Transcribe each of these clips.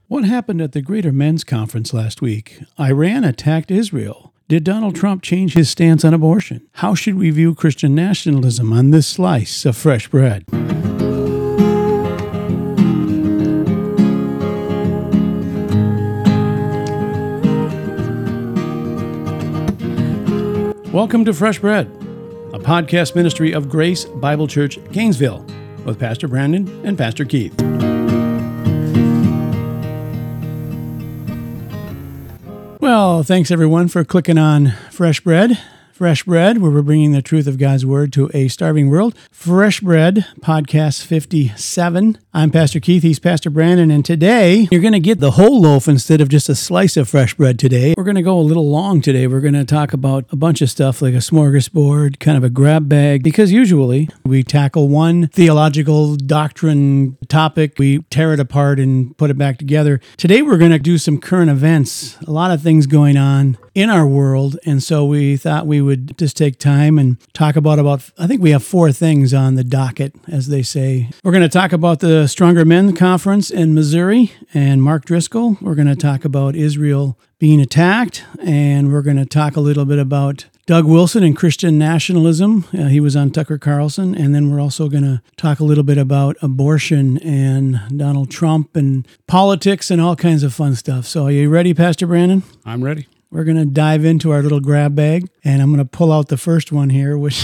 What happened at the Greater Men's Conference last week? Iran attacked Israel. Did Donald Trump change his stance on abortion? How should we view Christian nationalism on this slice of fresh bread? Welcome to Fresh Bread, a podcast ministry of Grace Bible Church, Gainesville, with Pastor Brandon and Pastor Keith. Well, thanks everyone for clicking on Fresh Bread. Fresh Bread, where we're bringing the truth of God's Word to a starving world. Fresh Bread, podcast 57. I'm Pastor Keith, he's Pastor Brandon, and today you're going to get the whole loaf instead of just a slice of fresh bread today. We're going to go a little long today. We're going to talk about a bunch of stuff like a smorgasbord, kind of a grab bag, because usually we tackle one theological doctrine topic, we tear it apart and put it back together. Today we're going to do some current events, a lot of things going on in our world, and so we thought we would just take time and talk about I think we have 4 things on the docket, as they say. We're going to talk about the Stronger Men Conference in Missouri and Mark Driscoll. We're going to talk about Israel being attacked, and we're going to talk a little bit about Doug Wilson and Christian nationalism. He was on Tucker Carlson, and then we're also going to talk a little bit about abortion and Donald Trump and politics and all kinds of fun stuff. So are you ready, Pastor Brandon? I'm ready. We're going to dive into our little grab bag, and I'm going to pull out the first one here, which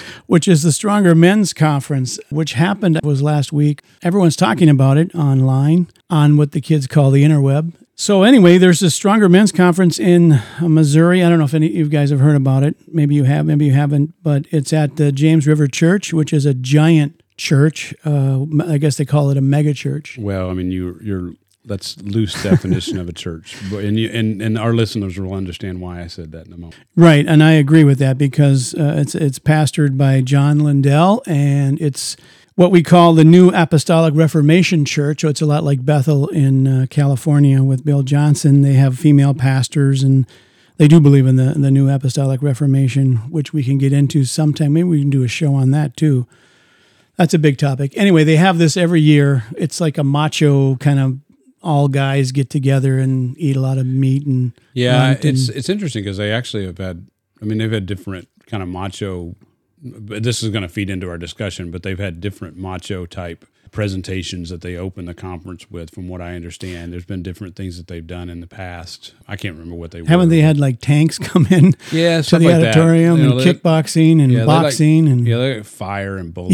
is the Stronger Men's Conference, which was last week. Everyone's talking about it online on what the kids call the interweb. So anyway, there's a Stronger Men's Conference in Missouri. I don't know if any of you guys have heard about it. Maybe you have, maybe you haven't, but it's at the James River Church, which is a giant church. I guess they call it a mega church. Well, I mean, you're that's loose definition of a church, and our listeners will understand why I said that in a moment. Right, and I agree with that because it's pastored by John Lindell, and it's what we call the New Apostolic Reformation Church. So it's a lot like Bethel in California with Bill Johnson. They have female pastors, and they do believe in the New Apostolic Reformation, which we can get into sometime. Maybe we can do a show on that too. That's a big topic. Anyway, they have this every year. It's like a macho kind of all guys get together and eat a lot of meat and it's interesting because they actually they've had different kind of macho. This is going to feed into our discussion, but they've had different macho type presentations that they open the conference with. From what I understand, there's been different things that they've done in the past. I can't remember what they were. Haven't they had like tanks come in? Yeah, to the like auditorium and kickboxing and boxing they like fire and bullets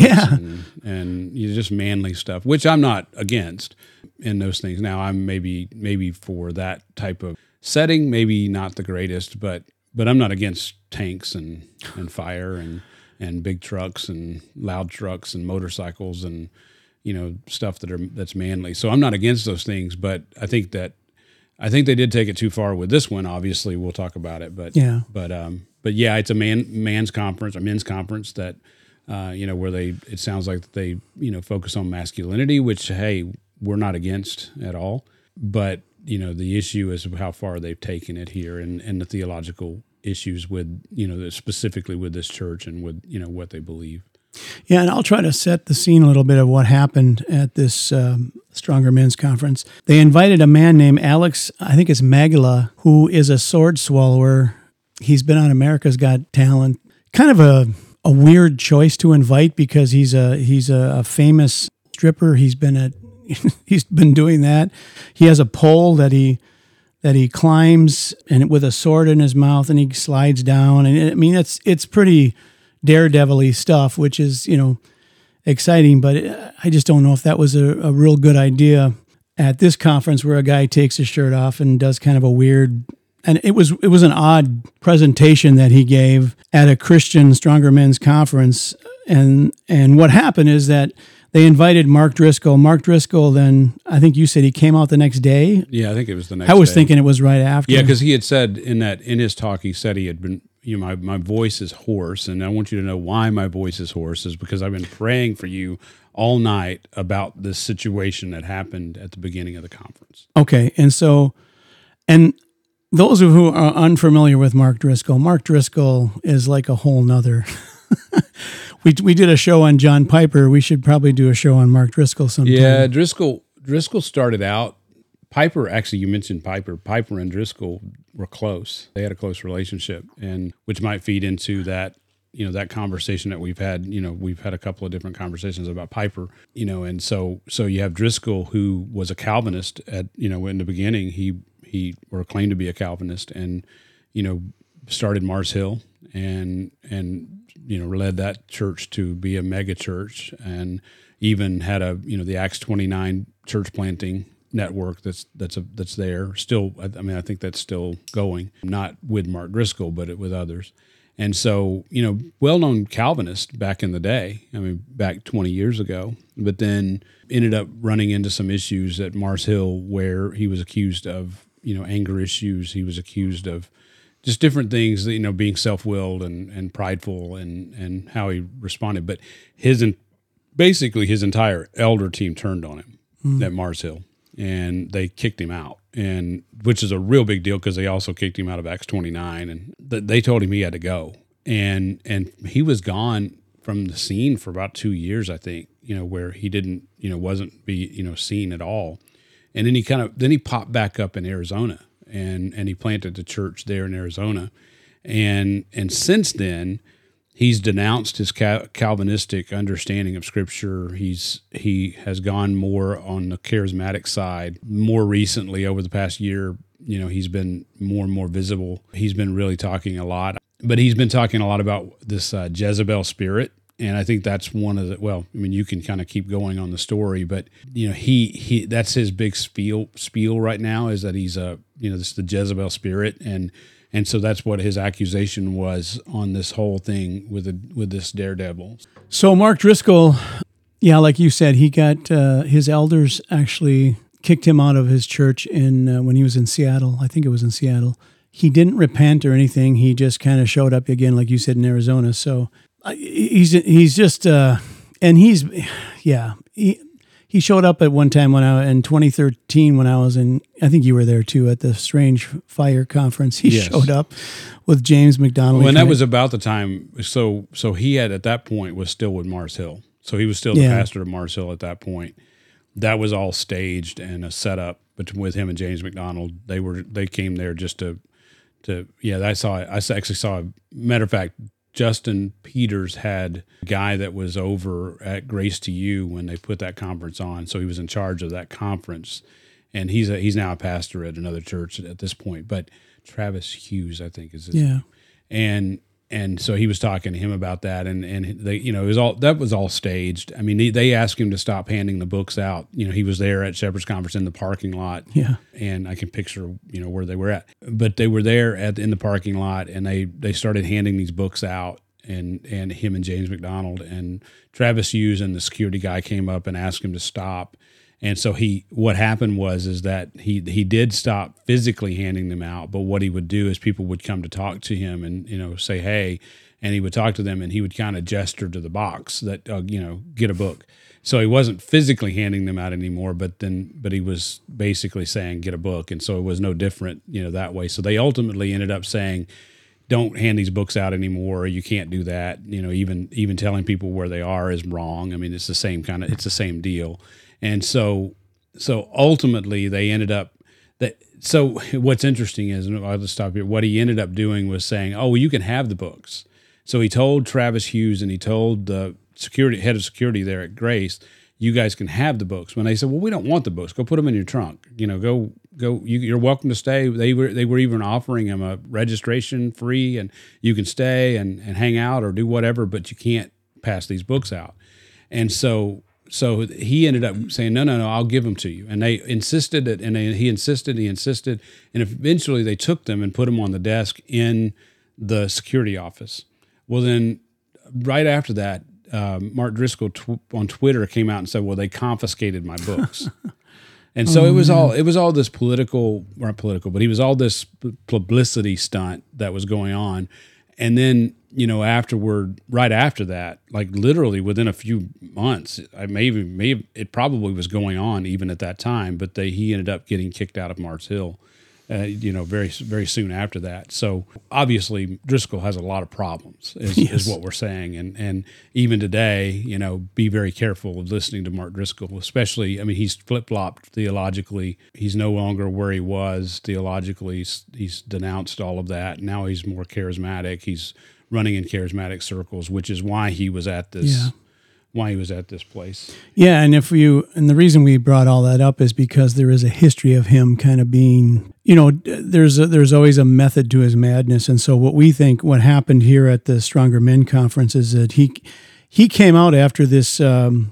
and just manly stuff, which I'm not against in those things. Now I'm maybe for that type of setting, maybe not the greatest, but I'm not against tanks and fire and big trucks and loud trucks and motorcycles and stuff that's manly. So I'm not against those things, but I think they did take it too far with this one. Obviously, we'll talk about it, but it's a men's conference that where it sounds like they focus on masculinity, which hey, we're not against at all. But the issue is how far they've taken it here and the theological issues with specifically with this church and with what they believe. Yeah, and I'll try to set the scene a little bit of what happened at this Stronger Men's Conference. They invited a man named Alex, I think it's Magala, who is a sword swallower. He's been on America's Got Talent. Kind of a weird choice to invite because he's a famous stripper. He's been doing that. He has a pole that he climbs and with a sword in his mouth, and he slides down. And I mean, it's pretty daredevil-y stuff, which is, exciting, but I just don't know if that was a real good idea at this conference where a guy takes his shirt off and does kind of a weird, and it was an odd presentation that he gave at a Christian Stronger Men's Conference. And what happened is that they invited Mark Driscoll. Mark Driscoll, then, I think you said he came out the next day? Yeah, I think it was the next day. I was thinking it was right after. Yeah, because he had said in his talk, he said he had been, my voice is hoarse, and I want you to know why my voice is hoarse is because I've been praying for you all night about this situation that happened at the beginning of the conference. Okay, and those who are unfamiliar with Mark Driscoll is like a whole nother. We did a show on John Piper. We should probably do a show on Mark Driscoll sometime. Yeah, Driscoll started out Piper, actually, you mentioned Piper. Piper and Driscoll were close. They had a close relationship, and which might feed into that, that conversation that we've had. We've had a couple of different conversations about Piper, and so you have Driscoll, who was a Calvinist in the beginning. He or claimed to be a Calvinist, and started Mars Hill, and led that church to be a mega church, and even had the Acts 29 church planting network that's there still. I mean, I think that's still going, not with Mark Driscoll, but with others. And so, well-known Calvinist back in the day, I mean, back 20 years ago, but then ended up running into some issues at Mars Hill where he was accused of, anger issues. He was accused of just different things, being self-willed and prideful and how he responded. But basically his entire elder team turned on him at Mars Hill, and they kicked him out, and which is a real big deal because they also kicked him out of Acts 29, and they told him he had to go, and he was gone from the scene for about 2 years, I think, where he didn't, wasn't seen at all, and then he popped back up in Arizona, and he planted the church there in Arizona, and since then he's denounced his Calvinistic understanding of Scripture. He has gone more on the charismatic side. More recently, over the past year, he's been more and more visible. He's been really talking a lot, but he's been talking a lot about this Jezebel spirit. And I think that's one of the, well, I mean, you can kind of keep going on the story, but he that's his big spiel right now, is that he's this the Jezebel spirit, and so that's what his accusation was on this whole thing with this daredevil. So Mark Driscoll, yeah, like you said, he got his elders actually kicked him out of his church when he was in Seattle. I think it was in Seattle. He didn't repent or anything. He just kind of showed up again, like you said, in Arizona. So he's just he showed up at one time in 2013 when I was in, I think you were there too, at the Strange Fire Conference. He showed up with James McDonald. Well, and that was about the time. So he had, at that point, was still with Mars Hill. So he was still the pastor of Mars Hill at that point. That was all staged and a setup with him and James McDonald. They came there just to I actually saw, matter of fact, Justin Peters had a guy that was over at Grace to You when they put that conference on. So he was in charge of that conference, and he's now a pastor at another church at this point. But Travis Hughes, I think, is his name. And so he was talking to him about that, and they, it was all staged. I mean, they asked him to stop handing the books out. He was there at Shepherd's Conference in the parking lot. Yeah. And I can picture, where they were at. But they were there in the parking lot, and they started handing these books out, and him and James McDonald and Travis Hughes and the security guy came up and asked him to stop. And so what happened was that he did stop physically handing them out, but what he would do is people would come to talk to him and, say, hey, and he would talk to them, and he would kind of gesture to the box that, get a book. So he wasn't physically handing them out anymore, but he was basically saying, get a book. And so it was no different, that way. So they ultimately ended up saying, don't hand these books out anymore. You can't do that. Even telling people where they are is wrong. I mean, it's the same deal. And so ultimately they ended up that. So what's interesting is, and I'll just stop here. What he ended up doing was saying, "Oh, well, you can have the books." So he told Travis Hughes and he told the head of security there at Grace, "You guys can have the books." When they said, "Well, we don't want the books. Go put them in your trunk. Go. You're welcome to stay." They were even offering him a registration free, and you can stay and hang out or do whatever, but you can't pass these books out. And so he ended up saying, no, I'll give them to you. And they insisted it, and he insisted, and eventually they took them and put them on the desk in the security office. Well, then right after that, Mark Driscoll on Twitter came out and said, well, they confiscated my books. And so it was all this not political, but he was all this publicity stunt that was going on. And then, right after that, like literally within a few months, it probably was going on even at that time, but he ended up getting kicked out of Mars Hill. very, very soon after that. So obviously Driscoll has a lot of problems is what we're saying. And even today, be very careful of listening to Mark Driscoll, especially, he's flip-flopped theologically. He's no longer where he was theologically. He's denounced all of that. Now he's more charismatic. He's running in charismatic circles, which is why he was at this. Yeah. Why he was at this place. Yeah, and the reason we brought all that up is because there is a history of him kind of being, there's always a method to his madness, and so what happened here at the Stronger Men Conference is that he came out after this Alex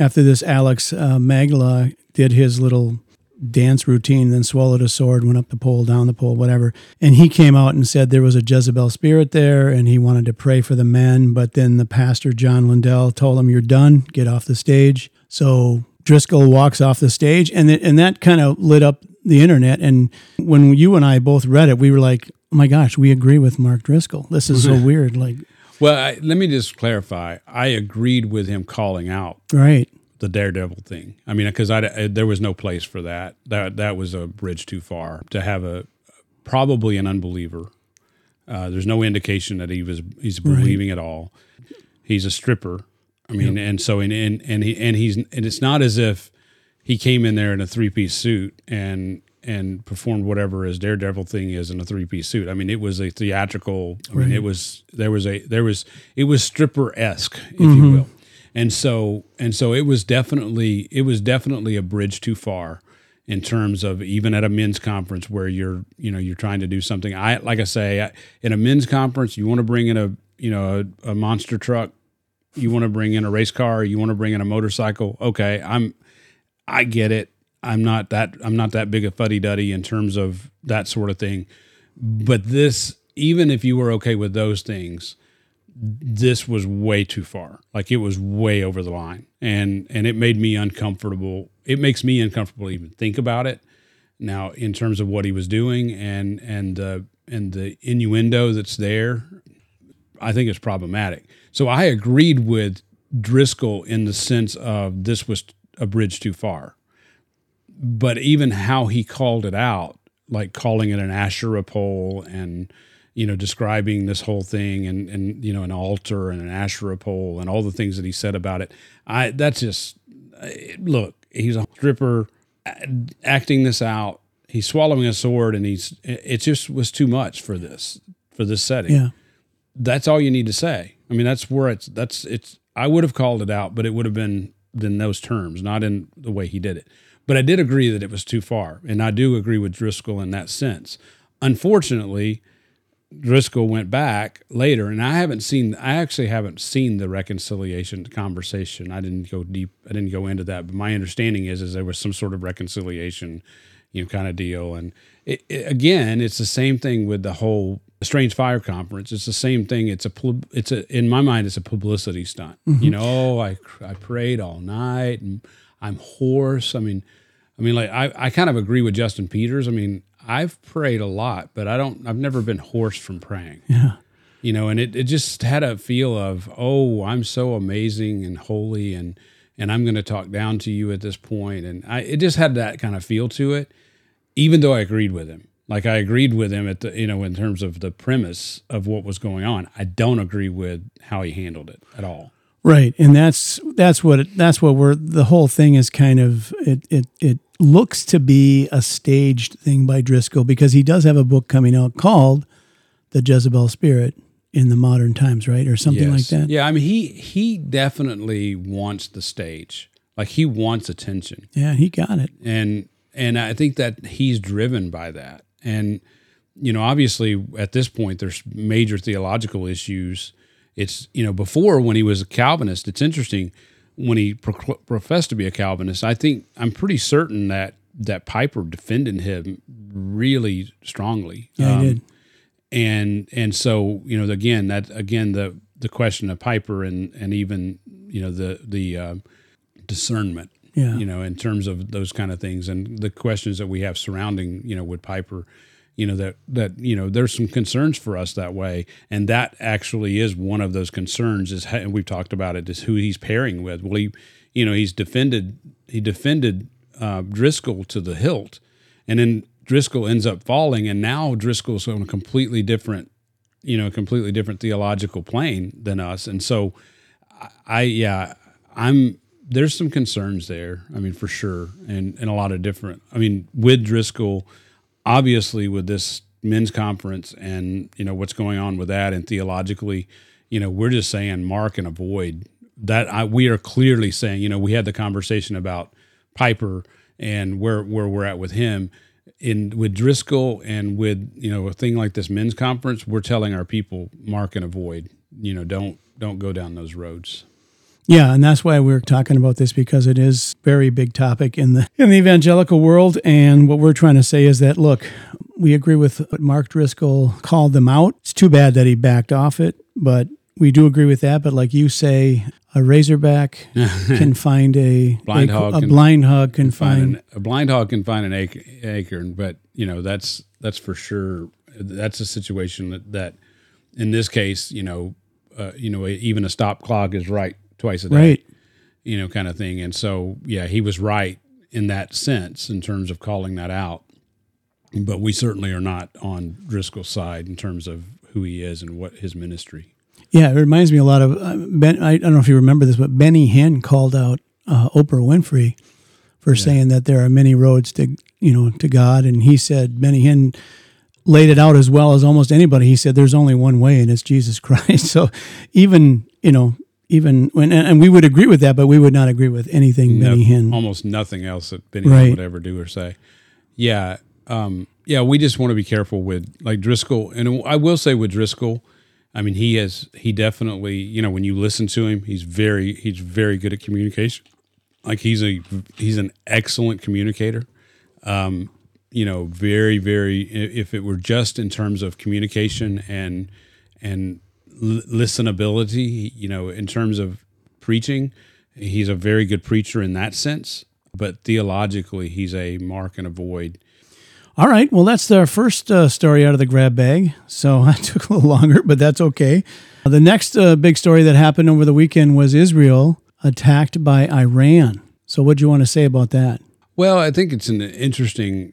Magdala did his little dance routine, then swallowed a sword, went up the pole, down the pole, whatever. And he came out and said there was a Jezebel spirit there, and he wanted to pray for the men. But then the pastor, John Lindell, told him, "You're done. Get off the stage." So Driscoll walks off the stage, and that kind of lit up the internet. And when you and I both read it, we were like, "Oh my gosh, we agree with Mark Driscoll. This is so weird." Well, let me just clarify. I agreed with him calling out. Right. The daredevil thing. Because there was no place for that. That was a bridge too far to have probably an unbeliever. There's no indication that he's believing at all. He's a stripper. And so and it's not as if he came in there in a 3-piece suit and performed whatever his daredevil thing is in a 3-piece suit. It was a theatrical. It was stripper-esque, if you will. And so it was definitely a bridge too far in terms of even at a men's conference where you're trying to do something. Like I say, in a men's conference, you want to bring in a monster truck, you want to bring in a race car, you want to bring in a motorcycle. Okay, I get it. I'm not that big a fuddy-duddy in terms of that sort of thing. But this, even if you were okay with those things, this was way too far. It was way over the line, and it made me uncomfortable. It makes me uncomfortable to even think about it now in terms of what he was doing and the innuendo that's there. I think it's problematic. So I agreed with Driscoll in the sense of this was a bridge too far, but even how he called it out, like calling it an Asherah pole and describing this whole thing and an altar and an Asherah pole and all the things that he said about it. Look, he's a stripper acting this out. He's swallowing a sword, and it just was too much for this setting. Yeah. That's all you need to say. That's where it's I would have called it out, but it would have been in those terms, not in the way he did it. But I did agree that it was too far, and I do agree with Driscoll in that sense. Unfortunately, Driscoll went back later, and I actually haven't seen the reconciliation conversation. I didn't go deep. I didn't go into that, but my understanding is there was some sort of reconciliation, kind of deal. And again, it's the same thing with the whole Strange Fire Conference. It's the same thing. In my mind, it's a publicity stunt. Mm-hmm. I prayed all night, and I'm hoarse. I kind of agree with Justin Peters. I've prayed a lot, but I've never been hoarse from praying. Yeah. And it just had a feel of, I'm so amazing and holy and I'm going to talk down to you at this point. And it just had that kind of feel to it, even though I agreed with him. I agreed with him at the, in terms of the premise of what was going on. I don't agree with how he handled it at all. Right. And that's what the whole thing is kind of, it looks to be a staged thing by Driscoll, because he does have a book coming out called The Jezebel Spirit in the Modern Times, right? Or something like that. Yeah. He definitely wants the stage. He wants attention. Yeah, he got it. And I think that he's driven by that. And, obviously at this point, there's major theological issues. It's, before, when he was a Calvinist, it's interesting, when he professed to be a Calvinist, I'm pretty certain that Piper defended him really strongly. Yeah, he did. And so, again, the question of Piper and even, the discernment, in terms of those kind of things, and the questions that we have surrounding, with Piper, that there's some concerns for us that way. And that actually is one of those concerns, and we've talked about it, is who he's pairing with. Well, he defended Driscoll to the hilt. And then Driscoll ends up falling, and now Driscoll's on a completely different theological plane than us. And so there's some concerns there. I mean, for sure. And a lot of different, with Driscoll, obviously with this men's conference and, what's going on with that, and theologically, we're just saying mark and avoid that. We are clearly saying, we had the conversation about Piper and where we're at with him. With Driscoll and with, a thing like this men's conference, we're telling our people mark and avoid, don't go down those roads. Yeah, and that's why we're talking about this, because it is a very big topic in the evangelical world. And what we're trying to say is that, look, we agree with what Mark Driscoll called them out. It's too bad that he backed off it, but we do agree with that. But like you say, a razorback can find a blind hog can find an acorn. But that's for sure. That's a situation that in this case, even a stop clock is right twice a day, right? Kind of thing. And so, yeah, he was right in that sense in terms of calling that out. But we certainly are not on Driscoll's side in terms of who he is and what his ministry. Yeah, it reminds me a lot of Ben. I don't know if you remember this, but Benny Hinn called out Oprah Winfrey for saying that there are many roads to God, and he said Benny Hinn laid it out as well as almost anybody. He said there's only one way, and it's Jesus Christ. So even when, and we would agree with that, but we would not agree with anything Benny Hinn. Almost nothing else that Benny Hinn would ever do or say. Yeah, we just want to be careful with like Driscoll, and I will say with Driscoll. He definitely, when you listen to him, he's very good at communication. Like he's an excellent communicator. Very, very, if it were just in terms of communication and listenability, in terms of preaching, he's a very good preacher in that sense. But theologically, he's a mark and avoid. All right. Well, that's our first story out of the grab bag. So that took a little longer, but that's okay. The next big story that happened over the weekend was Israel attacked by Iran. So what do you want to say about that? Well, I think it's interesting.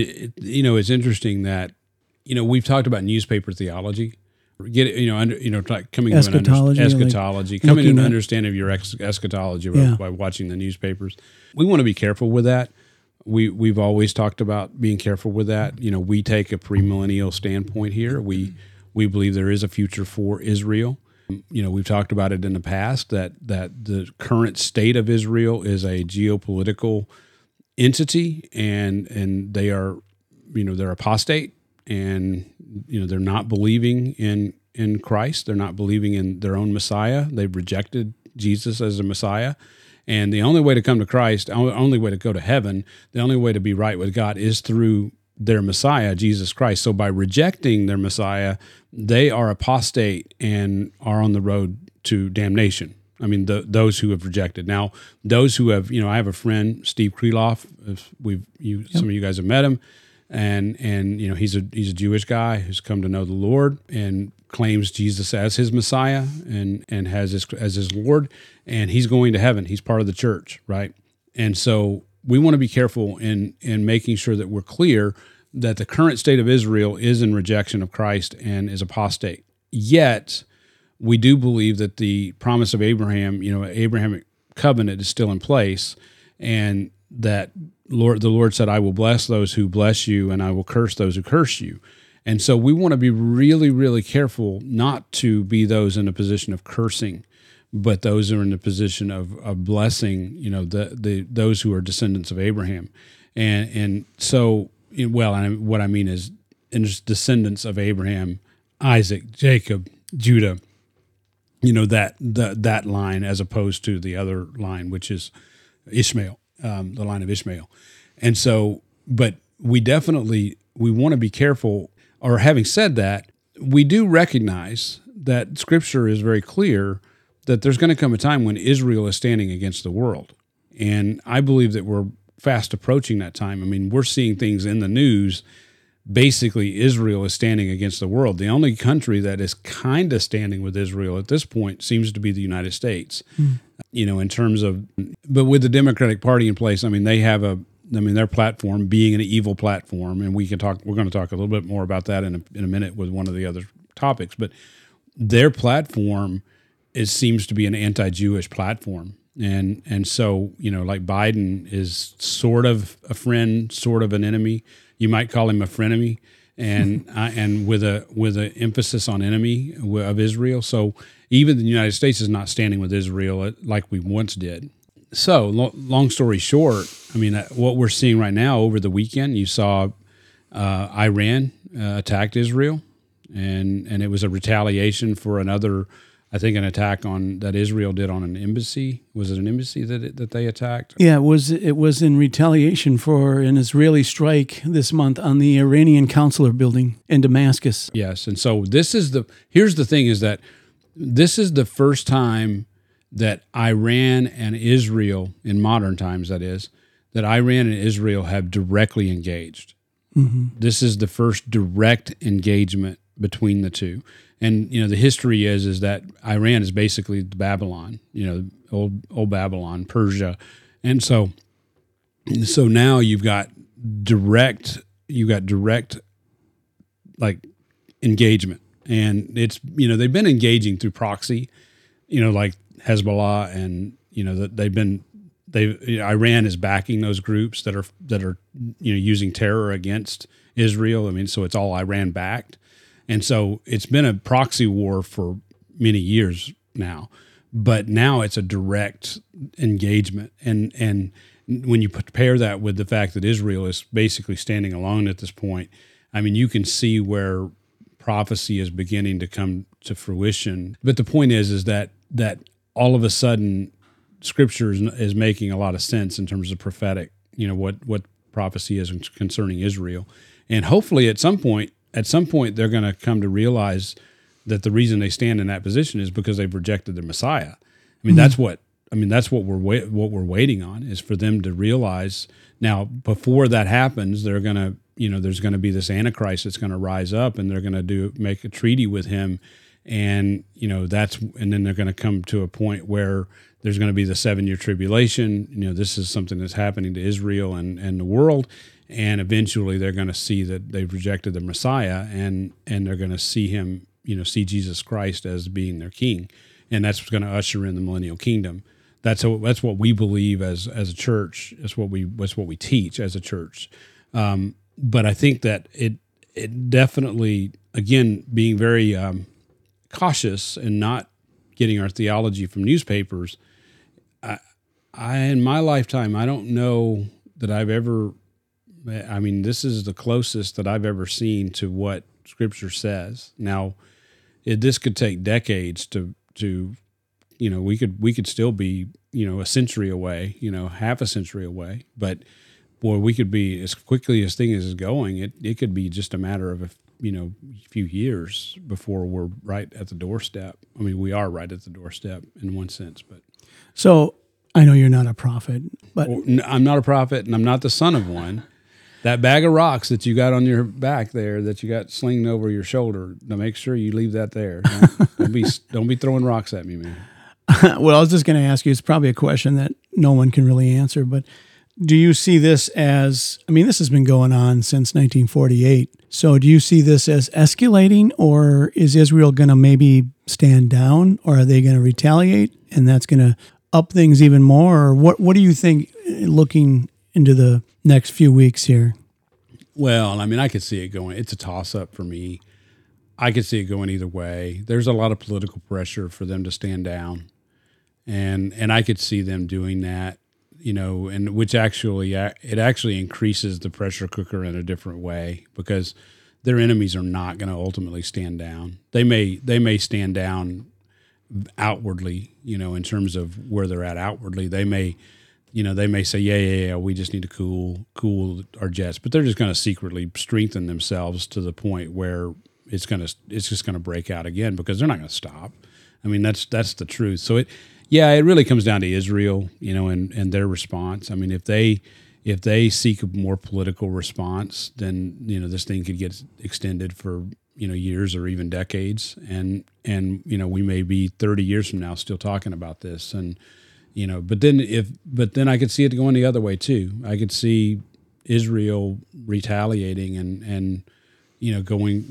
It's interesting that, we've talked about newspaper theology. Get it, coming eschatology, coming to an understanding of your eschatology by watching the newspapers. We want to be careful with that. We've always talked about being careful with that. We take a premillennial standpoint here. We believe there is a future for Israel. We've talked about it in the past that the current state of Israel is a geopolitical entity, and they are, they're apostate, and they're not believing in Christ. They're not believing in their own Messiah. They've rejected Jesus as a Messiah. And the only way to come to Christ, the only way to go to heaven, the only way to be right with God is through their Messiah, Jesus Christ. So by rejecting their Messiah, they are apostate and are on the road to damnation. Those who have rejected. Now, those who have, I have a friend, Steve Kreloff. Some of you guys have met him, and he's a Jewish guy who's come to know the Lord and claims Jesus as his Messiah and as his Lord, and he's going to heaven. He's part of the church, right? And so we want to be careful in making sure that we're clear that the current state of Israel is in rejection of Christ and is apostate. Yet, we do believe that the promise of Abraham, Abrahamic covenant is still in place, and that the Lord said, I will bless those who bless you, and I will curse those who curse you. And so we want to be really, really careful not to be those in a position of cursing, but those who are in the position of blessing, those who are descendants of Abraham. And so, what I mean is descendants of Abraham, Isaac, Jacob, Judah, that line, as opposed to the other line, which is Ishmael, the line of Ishmael. And so, but we want to be careful. Or having said that, we do recognize that Scripture is very clear that there's going to come a time when Israel is standing against the world. And I believe that we're fast approaching that time. We're seeing things in the news. Basically, Israel is standing against the world. The only country that is kind of standing with Israel at this point seems to be the United States. In terms of, but with the Democratic Party in place, they have their platform being an evil platform, and we're going to talk a little bit more about that in a minute with one of the other topics, but their platform seems to be an anti-Jewish platform. And so, like Biden is sort of a friend, sort of an enemy. You might call him a frenemy, and with a emphasis on enemy of Israel. So even the United States is not standing with Israel like we once did. So long story short, I mean, what we're seeing right now over the weekend, you saw Iran attacked Israel, and it was a retaliation for another, I think, an attack that Israel did on an embassy. Was it an embassy that they attacked? Yeah, it was in retaliation for an Israeli strike this month on the Iranian consular building in Damascus. Yes, and so here's the thing is that this is the first time that Iran and Israel, in modern times that is, that Iran and Israel have directly engaged. Mm-hmm. This is the first direct engagement between the two. And, the history is that Iran is basically Babylon, old Babylon, Persia. And so now you've got direct like engagement. And it's, they've been engaging through proxy, like Hezbollah, and, that Iran is backing those groups that are using terror against Israel. I mean, so it's all Iran backed. And so it's been a proxy war for many years now, but now it's a direct engagement. And when you pair that with the fact that Israel is basically standing alone at this point, I mean, you can see where prophecy is beginning to come to fruition. But the point is that all of a sudden Scripture is making a lot of sense in terms of prophetic, what prophecy is concerning Israel. And hopefully at some point, they're going to come to realize that the reason they stand in that position is because they've rejected their Messiah. I mean, that's what we're waiting on, is for them to realize. Now, before that happens, they're going to, there's going to be this Antichrist that's going to rise up, and they're going to make a treaty with him, and and then they're going to come to a point where there's going to be the 7-year tribulation. This is something that's happening to Israel and the world. And eventually they're going to see that they've rejected the Messiah, and they're going to see him, see Jesus Christ as being their king. And that's what's going to usher in the millennial kingdom. That's what we believe as a church. That's what we teach as a church. But I think that it definitely, again, being very cautious and not getting our theology from newspapers. I in my lifetime, I don't know that I've ever. I mean, this is the closest that I've ever seen to what Scripture says. Now, this could take decades to we could still be, a century away, half a century away. But boy, we could be, as quickly as things is going, it could be just a matter of a few years before we're right at the doorstep. I mean, we are right at the doorstep in one sense, but so I know you're not a prophet, but I'm not a prophet, and I'm not the son of one. That bag of rocks that you got on your back there, that you got slinging over your shoulder, now make sure you leave that there. Don't be throwing rocks at me, man. Well, I was just going to ask you, it's probably a question that no one can really answer, but do you see this as, I mean, this has been going on since 1948. So do you see this as escalating, or is Israel going to maybe stand down, or are they going to retaliate, and that's going to up things even more? Or what do you think, looking into the next few weeks here? Well, I mean, I could see it going. It's a toss-up for me. I could see it going either way. There's a lot of political pressure for them to stand down, and I could see them doing that, and which actually increases the pressure cooker in a different way, because their enemies are not going to ultimately stand down. They may stand down outwardly, in terms of where they're at outwardly. They may say, yeah, we just need to cool our jets, but they're just going to secretly strengthen themselves to the point where it's just going to break out again, because they're not going to stop. I mean, that's the truth. So it really comes down to Israel, and their response. I mean, if they seek a more political response, then this thing could get extended for years or even decades, and we may be 30 years from now still talking about this, and But then I could see it going the other way too. I could see Israel retaliating and going,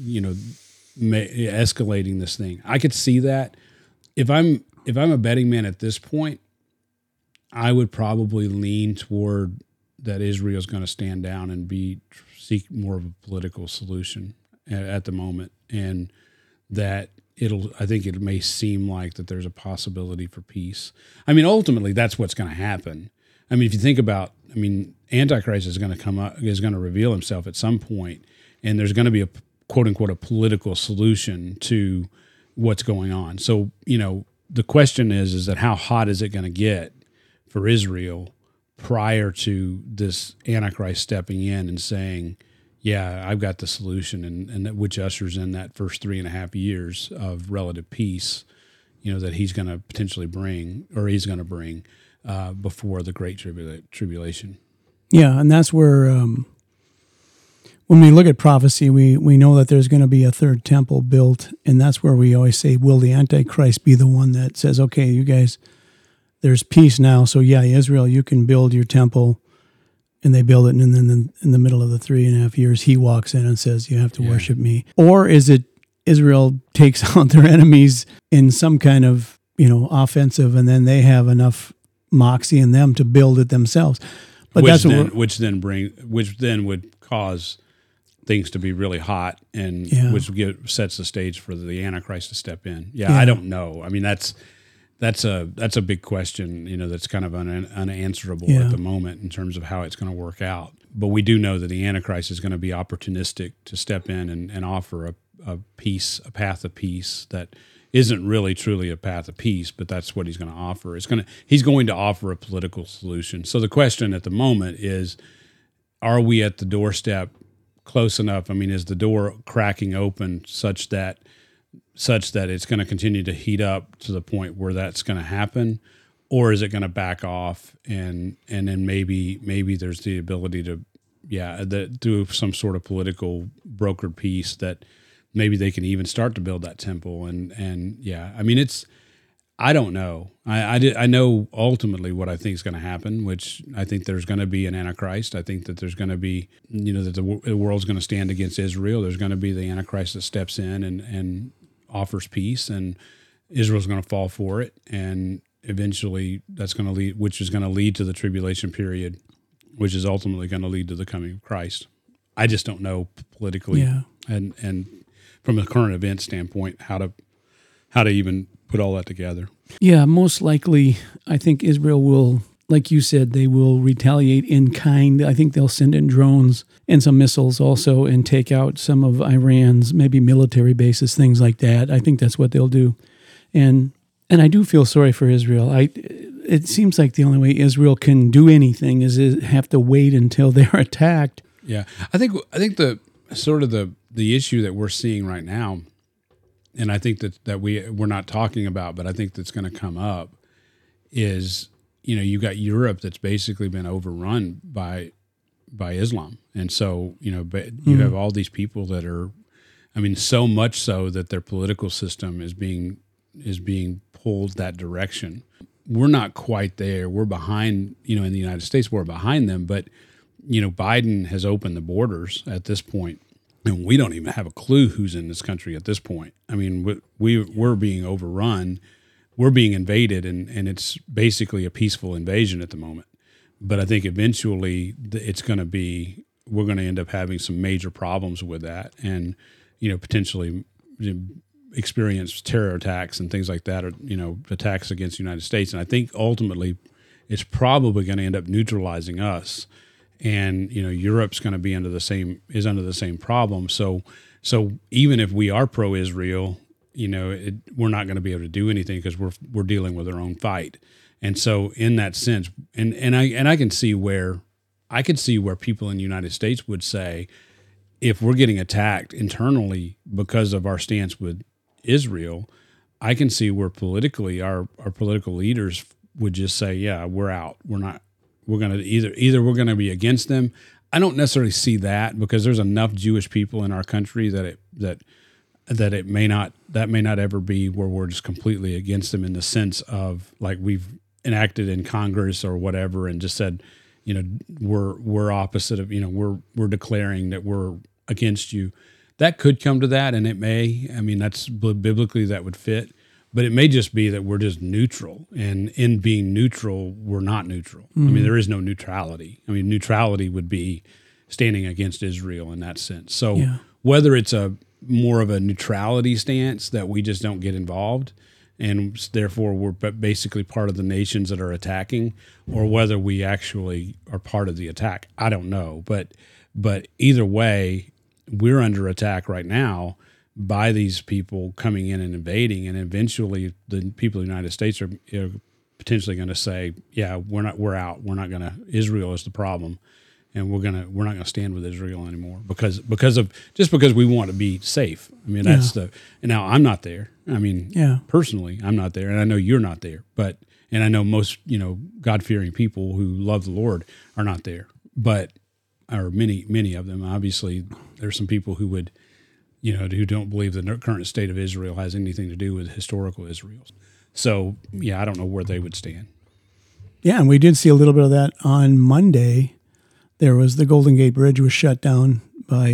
escalating this thing. I could see that. If I'm a betting man at this point, I would probably lean toward that Israel's going to stand down and seek more of a political solution at the moment, and that I think it may seem like that there's a possibility for peace. I mean, ultimately, that's what's going to happen. I mean, if you think about, Antichrist is going to come up, is going to reveal himself at some point, and there's going to be a quote unquote a political solution to what's going on. So, the question is that how hot is it going to get for Israel prior to this Antichrist stepping in and saying, yeah, I've got the solution, and that, which ushers in that first 3.5 years of relative peace, that he's going to potentially bring, or he's going to bring before the Great Tribulation. Yeah, and that's where, when we look at prophecy, we know that there's going to be a third temple built, and that's where we always say, will the Antichrist be the one that says, okay, you guys, there's peace now, so yeah, Israel, you can build your temple, and they build it, and then in the middle of the 3.5 years, he walks in and says, you have to worship me. Or is it Israel takes out their enemies in some kind of, offensive, and then they have enough moxie in them to build it themselves. But which then would cause things to be really hot, and which sets the stage for the Antichrist to step in. I don't know. I mean, that's a big question, that's kind of unanswerable at the moment in terms of how it's going to work out. But we do know that the Antichrist is going to be opportunistic to step in and offer a path of peace that isn't really truly a path of peace, but that's what he's going to offer. He's going to offer a political solution. So the question at the moment is, are we at the doorstep close enough? I mean, is the door cracking open such that it's going to continue to heat up to the point where that's going to happen, or is it going to back off and then maybe there's the ability to do some sort of political brokered peace that maybe they can even start to build that temple and I mean, I don't know. I know ultimately what I think is going to happen, which I think there's going to be an Antichrist. I think that there's going to be, that the world's going to stand against Israel. There's going to be the Antichrist that steps in and offers peace, and Israel's going to fall for it. And eventually that's going to lead, which is going to lead to the tribulation period, which is ultimately going to lead to the coming of Christ. I just don't know politically and from a current event standpoint, how to even put all that together. Yeah, most likely, I think Israel will, like you said, they will retaliate in kind. I think they'll send in drones and some missiles also and take out some of Iran's maybe military bases, things like that. I think that's what they'll do. And I do feel sorry for Israel. It seems like the only way Israel can do anything is have to wait until they're attacked. Yeah, I think the sort of the issue that we're seeing right now, and I think that we're not talking about, but I think that's going to come up, is you got Europe that's basically been overrun by Islam, and so but you have all these people that are, I mean, so much so that their political system is being pulled that direction. We're not quite there. We're behind. In the United States, we're behind them, but Biden has opened the borders at this point, and we don't even have a clue who's in this country at this point. I mean, we're being overrun, we're being invaded, and it's basically a peaceful invasion at the moment. But I think eventually we're going to end up having some major problems with that, and potentially experience terror attacks and things like that, or attacks against the United States. And I think ultimately it's probably going to end up neutralizing us. And Europe's going to be under the same problem. So even if we are pro-Israel, we're not going to be able to do anything because we're dealing with our own fight. And so in that sense, and I can see where people in the United States would say, if we're getting attacked internally because of our stance with Israel, I can see where politically our political leaders would just say, yeah, we're out. We're going to either we're going to be against them. I don't necessarily see that, because there's enough Jewish people in our country that it may not ever be where we're just completely against them, in the sense of like we've enacted in Congress or whatever, and just said, we're opposite of, we're declaring that we're against you. That could come to that, and it may. I mean, that's biblically that would fit, but it may just be that we're just neutral, and in being neutral, we're not neutral. I mean, there is no neutrality. I mean, neutrality would be standing against Israel in that sense. So whether it's a more of a neutrality stance that we just don't get involved, and therefore we're basically part of the nations that are attacking, or whether we actually are part of the attack, I don't know. But either way, we're under attack right now by these people coming in and invading, and eventually the people of the United States are potentially going to say, "Yeah, we're out. We're not going to. Israel is the problem, and we're not going to stand with Israel anymore because we want to be safe." I mean, that's and now I'm not there. I mean, personally, I'm not there, and I know you're not there. And I know most God-fearing people who love the Lord are not there, or many of them. Obviously, there's some people who would, who don't believe the current state of Israel has anything to do with historical Israel. So, I don't know where they would stand. Yeah, and we did see a little bit of that on Monday. There was the Golden Gate Bridge was shut down by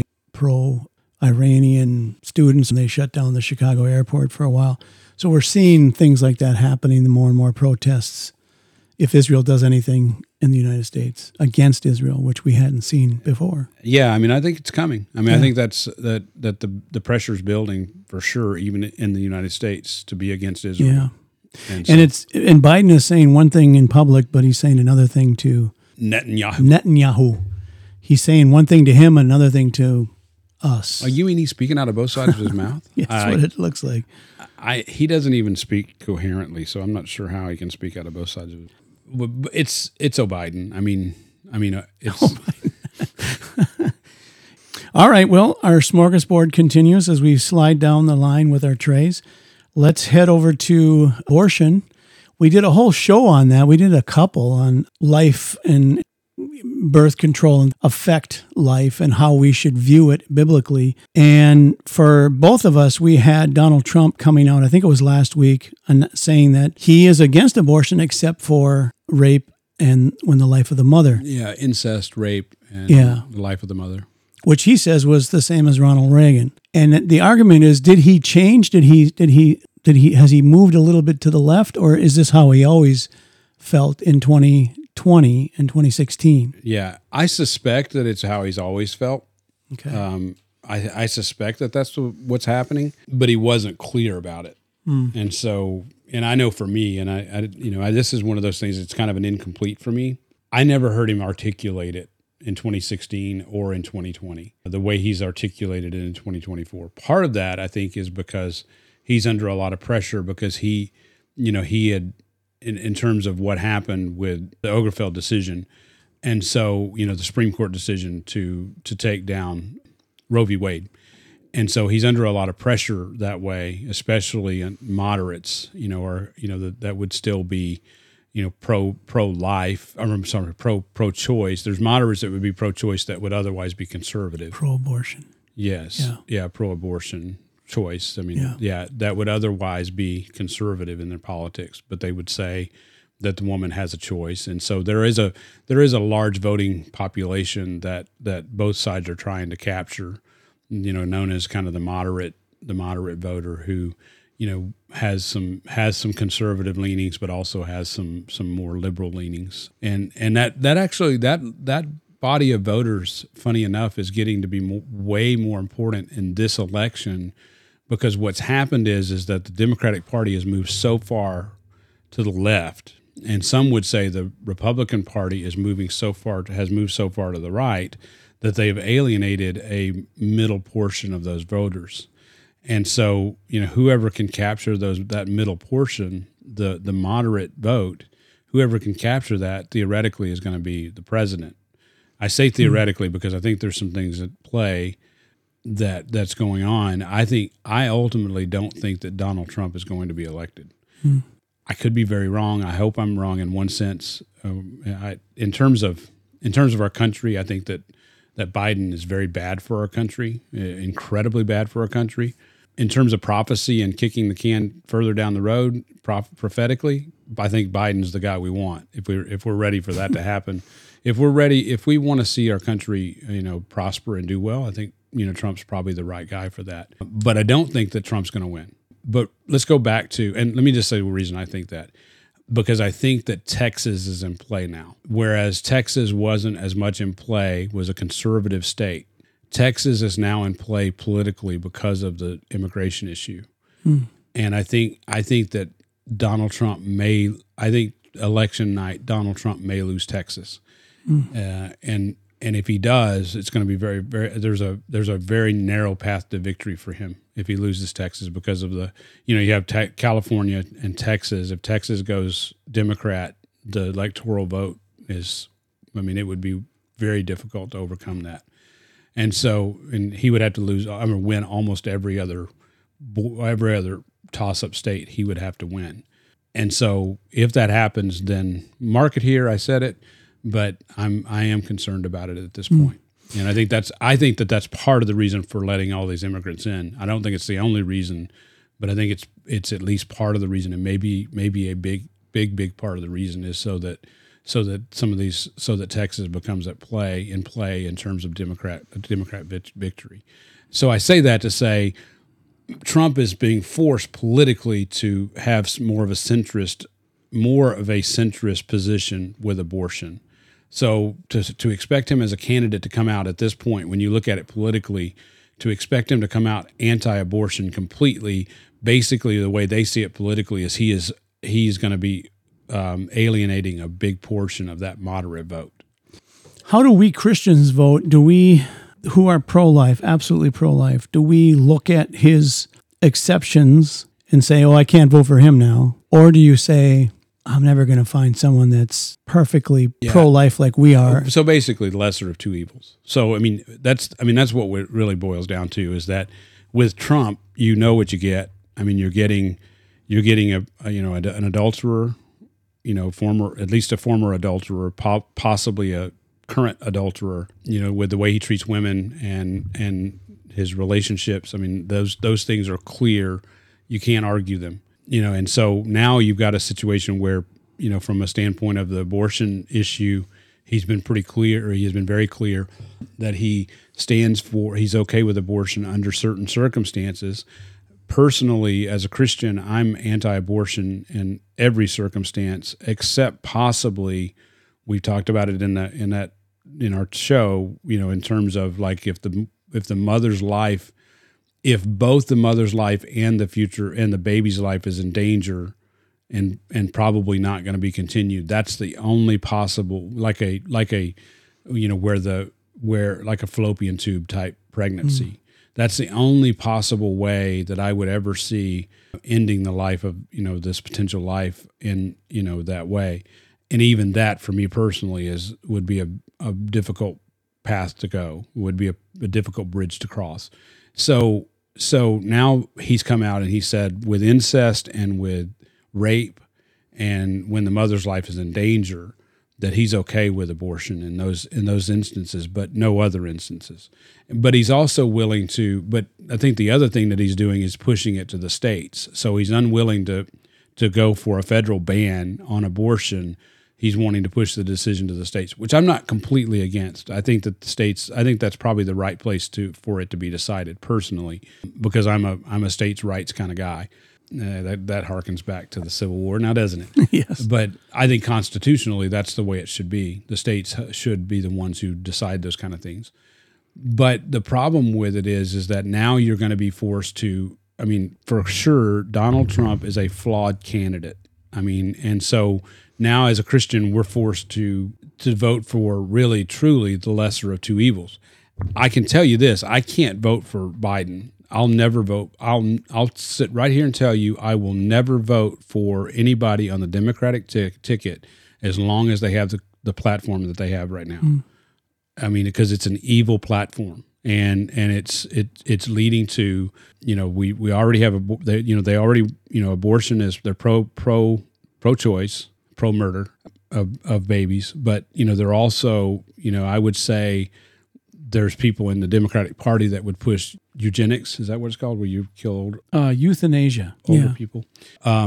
pro-Iranian students, and they shut down the Chicago airport for a while. So we're seeing things like that happening, the more and more protests, if Israel does anything in the United States against Israel, which we hadn't seen before. Yeah, I mean, I think it's coming. I mean, I think that the pressure's building for sure, even in the United States, to be against Israel. Yeah, and Biden is saying one thing in public, but he's saying another thing to Netanyahu. He's saying one thing to him, another thing to us. Oh, you mean he's speaking out of both sides of his mouth? Yeah, that's what it looks like. He doesn't even speak coherently, so I'm not sure how he can speak out of both sides of it. It's O'Biden. I mean, it's. O'Biden. All right. Well, our smorgasbord continues as we slide down the line with our trays. Let's head over to abortion. We did a whole show on that. We did a couple on life and birth control and affect life and how we should view it biblically. And for both of us, we had Donald Trump coming out, I think it was last week, and saying that he is against abortion except for rape and when the life of the mother. Yeah, incest, rape, and the life of the mother. Which he says was the same as Ronald Reagan. And the argument is, did he change? Has he moved a little bit to the left, or is this how he always felt in 2020 and 2016? Yeah, I suspect that it's how he's always felt. Okay. I suspect that that's what's happening, but he wasn't clear about it. And so, and I know for me, and I this is one of those things that's kind of an incomplete for me. I never heard him articulate it in 2016 or in 2020, the way he's articulated it in 2024. Part of that, I think, is because he's under a lot of pressure because he had, in terms of what happened with the Obergefell decision. And so, the Supreme Court decision to take down Roe v. Wade. And so he's under a lot of pressure that way, especially in moderates, that would still be, pro-life, I'm sorry, pro-choice. There's moderates that would be pro-choice that would otherwise be conservative. Pro-abortion. Yes. Yeah, pro-abortion choice. I mean, that would otherwise be conservative in their politics, but they would say that the woman has a choice. And so there is a large voting population that both sides are trying to capture, known as kind of the moderate voter who, has some conservative leanings, but also has some more liberal leanings. And that actually that body of voters, funny enough, is getting to be way more important in this election, because what's happened is that the Democratic Party has moved so far to the left, and some would say the Republican Party has moved so far to the right that they've alienated a middle portion of those voters. And so, whoever can capture that middle portion, the moderate vote, whoever can capture that theoretically is going to be the president. I say theoretically because I think there's some things at play that's going on. I ultimately don't think that Donald Trump is going to be elected. I could be very wrong. I hope I'm wrong in one sense. In terms of our country, I think that Biden is very bad for our country, incredibly bad for our country. In terms of prophecy and kicking the can further down the road prophetically, I think Biden's the guy we want if we're ready for that to happen. If we want to see our country, prosper and do well, I think, Trump's probably the right guy for that. But I don't think that Trump's going to win. But let's go back to, and let me just say the reason I think that. Because I think that Texas is in play now. Whereas Texas wasn't as much in play, was a conservative state. Texas is now in play politically because of the immigration issue. And I think that Donald Trump election night, Donald Trump may lose Texas. And if he does, it's going to be very, very, there's a very narrow path to victory for him if he loses Texas because of you have California and Texas. If Texas goes Democrat, the electoral vote it would be very difficult to overcome that. And he would have to win almost every other toss-up state he would have to win. And so if that happens, then mark it here. I said it. But I am concerned about it at this point. And I think that's part of the reason for letting all these immigrants in. I don't think it's the only reason, but I think it's at least part of the reason, and maybe a big part of the reason is so that Texas becomes in play in terms of Democrat victory. So I say that to say Trump is being forced politically to have more of a centrist position with abortion. So to expect him as a candidate to come out at this point, when you look at it politically, to expect him to come out anti-abortion completely, basically the way they see it politically is he's going to be alienating a big portion of that moderate vote. How do we Christians vote? Do we, who are pro-life, absolutely pro-life, do we look at his exceptions and say, oh, I can't vote for him now? Or do you say, I'm never going to find someone that's perfectly pro-life like we are? So basically, the lesser of two evils. So that's what it really boils down to, is that with Trump, you know what you get. You're getting an adulterer, at least a former adulterer, possibly a current adulterer, with the way he treats women and his relationships. Those things are clear. You can't argue them. And so now you've got a situation where, from a standpoint of the abortion issue, he's been very clear that he's okay with abortion under certain circumstances. Personally, as a Christian, I'm anti-abortion in every circumstance, except possibly, we talked about it in our show, in terms of like if the mother's life, if both the mother's life and the future and the baby's life is in danger and probably not going to be continued, that's the only possible, like a fallopian tube type pregnancy. That's the only possible way that I would ever see ending the life of, this potential life in, that way. And even that for me personally would be a difficult path to go, would be a difficult bridge to cross. So now he's come out and he said with incest and with rape and when the mother's life is in danger, that he's okay with abortion in those instances, but no other instances. But he's also willing to, but I think the other thing that he's doing is pushing it to the states. So he's unwilling to go for a federal ban on abortion. He's wanting to push the decision to the states, which I'm not completely against. I think that I think that's probably the right place for it to be decided personally, because I'm a states' rights kind of guy. That harkens back to the Civil War now, doesn't it? Yes. But I think constitutionally, that's the way it should be. The states should be the ones who decide those kind of things. But the problem with it is that now you're going to be forced to, for sure, Donald Trump is a flawed candidate. And so now as a Christian, we're forced to vote for really, truly the lesser of two evils. I can tell you this, I can't vote for Biden. I'll never vote. I'll sit right here and tell you I will never vote for anybody on the Democratic ticket as long as they have the platform that they have right now. Because it's an evil platform, and it's leading to, we already have abortion is, they're pro-choice, pro-murder of babies, but they're also, I would say there's people in the Democratic Party that would push eugenics. Is that what it's called? Where you kill older euthanasia, older people.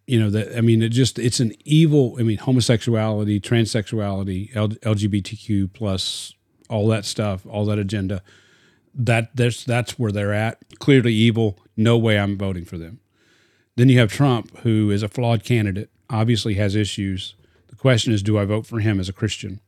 it's an evil. I mean, homosexuality, transsexuality, LGBTQ plus, all that stuff, all that agenda. That's where they're at. Clearly evil. No way I'm voting for them. Then you have Trump, who is a flawed candidate, obviously has issues. The question is, do I vote for him as a Christian?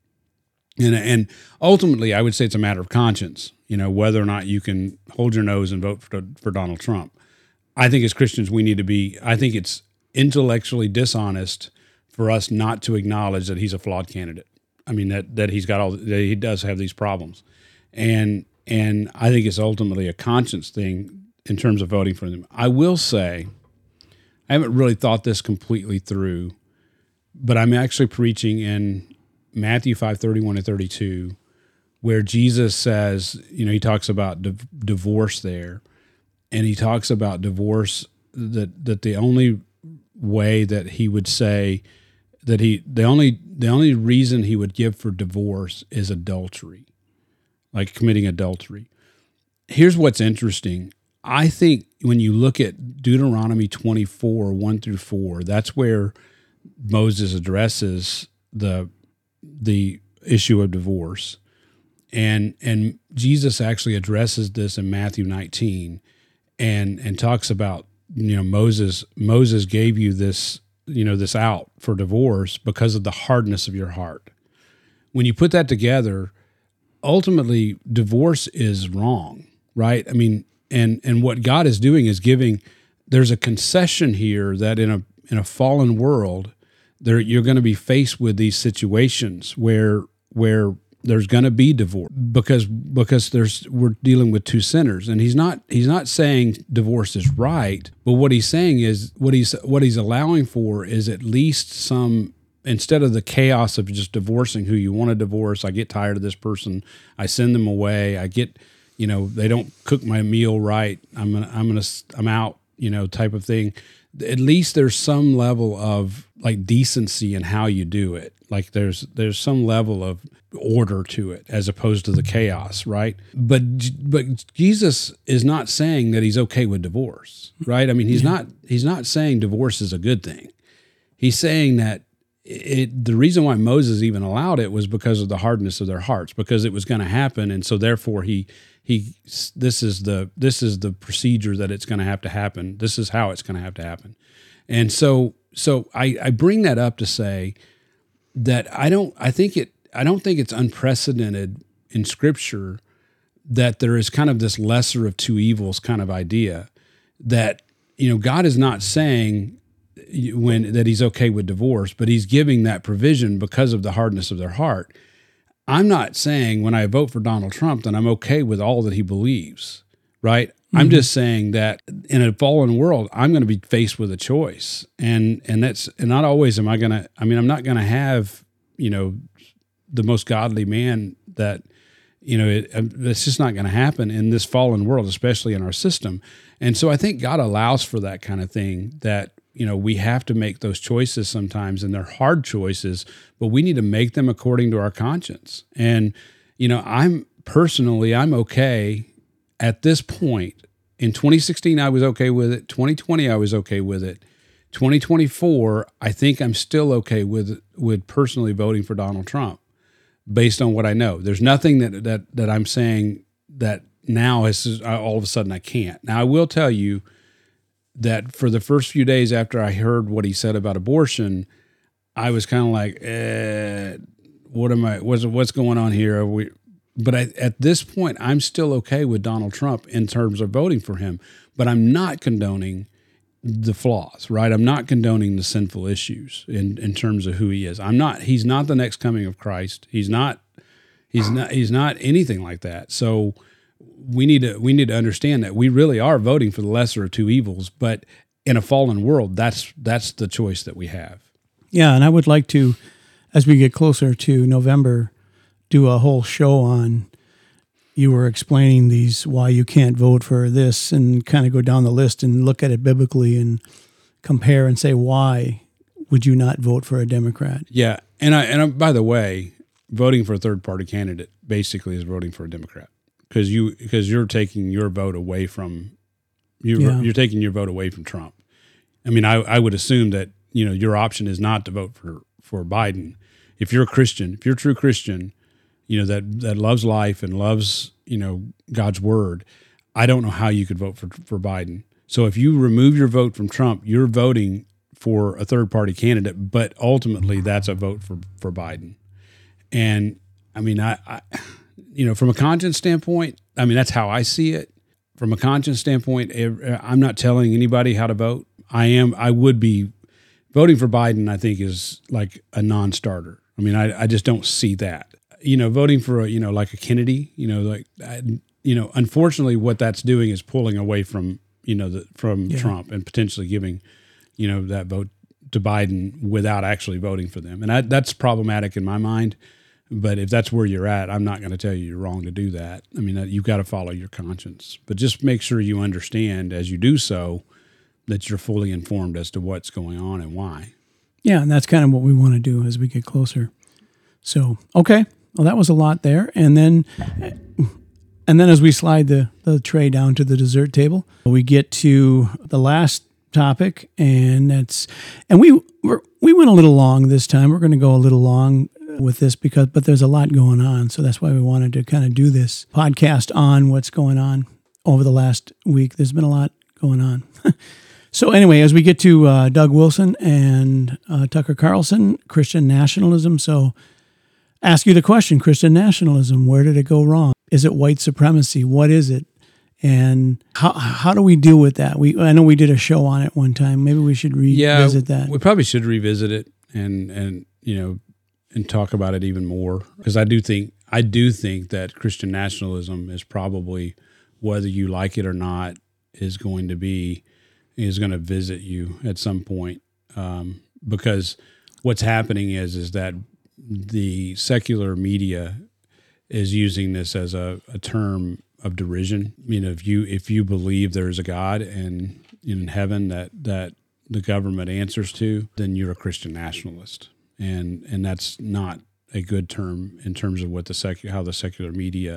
And ultimately, I would say it's a matter of conscience, whether or not you can hold your nose and vote for Donald Trump. I think as Christians, I think it's intellectually dishonest for us not to acknowledge that he's a flawed candidate. I mean, that he does have these problems. And I think it's ultimately a conscience thing in terms of voting for them. I will say, I haven't really thought this completely through, but I'm actually preaching in Matthew 5:31 and 32, where Jesus says, he talks about divorce there, and he talks about divorce, that the only way that he would say that the only reason he would give for divorce is adultery, like committing adultery. Here's what's interesting. I think when you look at Deuteronomy 24, 1-4, that's where Moses addresses the issue of divorce. And Jesus actually addresses this in Matthew 19 and talks about, Moses gave you this, this out for divorce because of the hardness of your heart. When you put that together, ultimately divorce is wrong, right? I mean, and what God is doing is there's a concession here that in a fallen world, you're going to be faced with these situations where there's going to be divorce because we're dealing with two sinners, and he's not saying divorce is right, but what he's saying is what he's allowing for is at least some, instead of the chaos of just divorcing who you want to divorce. I get tired of this person, I send them away. I get, they don't cook my meal right, I'm out, type of thing. At least there's some level of like decency in how you do it. Like there's some level of order to it as opposed to the chaos, right? But Jesus is not saying that he's okay with divorce, right? I mean, he's not saying divorce is a good thing. He's saying that the reason why Moses even allowed it was because of the hardness of their hearts, because it was going to happen, and so therefore this is the procedure that it's going to have to happen. This is how it's going to have to happen. And so I bring that up to say that I don't think it's unprecedented in Scripture that there is kind of this lesser of two evils kind of idea that, God is not saying that he's okay with divorce, but he's giving that provision because of the hardness of their heart. I'm not saying when I vote for Donald Trump that I'm okay with all that he believes, right? Mm-hmm. I'm just saying that in a fallen world, I'm going to be faced with a choice. And not always I'm not going to have, the most godly man that, it's just not going to happen in this fallen world, especially in our system. And so I think God allows for that kind of thing, that, we have to make those choices sometimes, and they're hard choices, but we need to make them according to our conscience. And, I'm okay at this point. In 2016, I was okay with it. 2020, I was okay with it. 2024, I think I'm still okay with personally voting for Donald Trump based on what I know. There's nothing that I'm saying that now is all of a sudden I can't. Now, I will tell you that for the first few days after I heard what he said about abortion, I was kind of like, what's going on here? But at this point, I'm still okay with Donald Trump in terms of voting for him, but I'm not condoning the flaws, right? I'm not condoning the sinful issues in terms of who he is. He's not the next coming of Christ. He's not anything like that. So we need to understand that we really are voting for the lesser of two evils, but in a fallen world, that's the choice that we have. Yeah, and I would like to, as we get closer to November, do a whole show on, you were explaining why you can't vote for this, and kind of go down the list and look at it biblically and compare and say, why would you not vote for a Democrat? Yeah, and by the way, voting for a third party candidate basically is voting for a Democrat. Because you're taking your vote away from you're taking your vote away from Trump. I mean, I would assume that, your option is not to vote for Biden. If you're a Christian, if you're a true Christian, that loves life and loves, God's word, I don't know how you could vote for Biden. So if you remove your vote from Trump, you're voting for a third party candidate, but ultimately that's a vote for Biden. And I mean, I from a conscience standpoint, I mean, that's how I see it. From a conscience standpoint, I'm not telling anybody how to vote. I would be voting for Biden, I think, is like a non-starter. I mean, I just don't see that. Voting for like a Kennedy, unfortunately what that's doing is pulling away from, Trump and potentially giving, that vote to Biden without actually voting for them. And that's problematic in my mind. But if that's where you're at, I'm not going to tell you you're wrong to do that. I mean, you've got to follow your conscience. But just make sure you understand as you do so that you're fully informed as to what's going on and why. Yeah, and that's kind of what we want to do as we get closer. So, okay. Well, that was a lot there. And then as we slide the tray down to the dessert table, we get to the last topic, and we went a little long this time. We're going to go a little long with this but there's a lot going on. So that's why we wanted to kind of do this podcast on what's going on over the last week. There's been a lot going on. So anyway, as we get to Doug Wilson and Tucker Carlson, Christian nationalism. So ask you the question, Christian nationalism, where did it go wrong? Is it white supremacy? What is it? And how do we deal with that? I know we did a show on it one time. Maybe we should revisit that. We probably should revisit it and talk about it even more, because I do think that Christian nationalism is probably, whether you like it or not, is going to visit you at some point, because what's happening is that the secular media is using this as a term of derision. If you believe there's a God and in heaven that the government answers to, then you're a Christian nationalist. And that's not a good term in terms of what how the secular media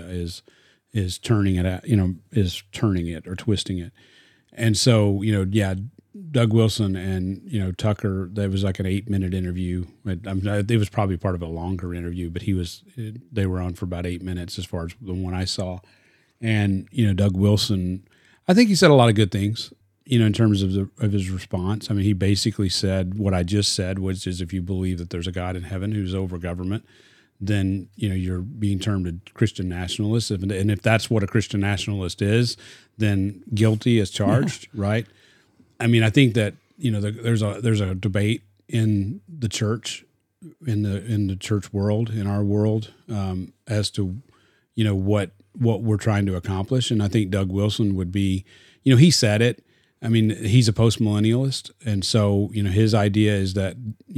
is turning it at, is turning it or twisting it. And so, Doug Wilson and, Tucker, that was like an 8-minute interview. It was probably part of a longer interview, but they were on for about 8 minutes as far as the one I saw. And, Doug Wilson, I think he said a lot of good things, in terms of his response. I mean, he basically said what I just said, which is, if you believe that there's a God in heaven who's over government, then, you're being termed a Christian nationalist. And if that's what a Christian nationalist is, then guilty as charged, right? I mean, I think that, there's a debate in the church, in the church world, in our world, as to, what we're trying to accomplish. And I think Doug Wilson would be, he said it. I mean, he's a post-millennialist. And so, his idea is that,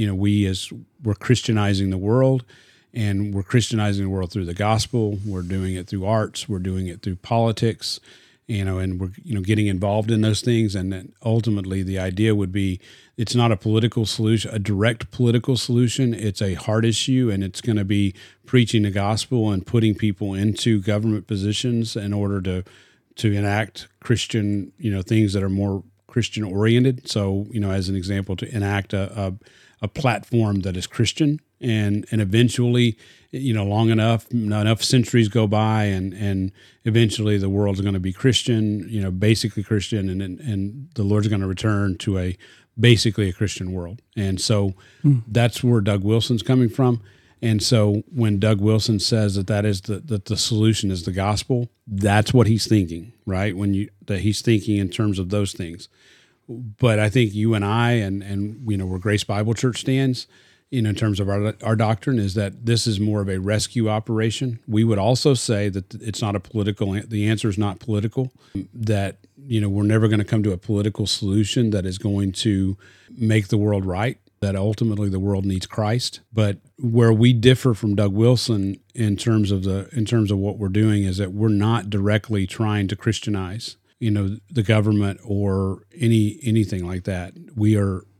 we're Christianizing the world, and we're Christianizing the world through the gospel. We're doing it through arts. We're doing it through politics, and we're, getting involved in those things. And then ultimately the idea would be, it's not a political solution, a direct political solution. It's a heart issue, and it's going to be preaching the gospel and putting people into government positions in order to enact Christian, things that are more Christian oriented. So, as an example, to enact a platform that is Christian, and eventually, long enough centuries go by, and eventually the world's going to be Christian, basically Christian, and the Lord's going to return to basically a Christian world. And so that's where Doug Wilson's coming from. And so when Doug Wilson says that is that the solution is the gospel, that's what he's thinking, right? That he's thinking in terms of those things. But I think you and I and where Grace Bible Church stands, in terms of our doctrine, is that this is more of a rescue operation. We would also say that it's not the answer is not political, that, we're never going to come to a political solution that is going to make the world right, that ultimately the world needs Christ. But where we differ from Doug Wilson in terms of what we're doing is that we're not directly trying to Christianize, the government or anything like that. We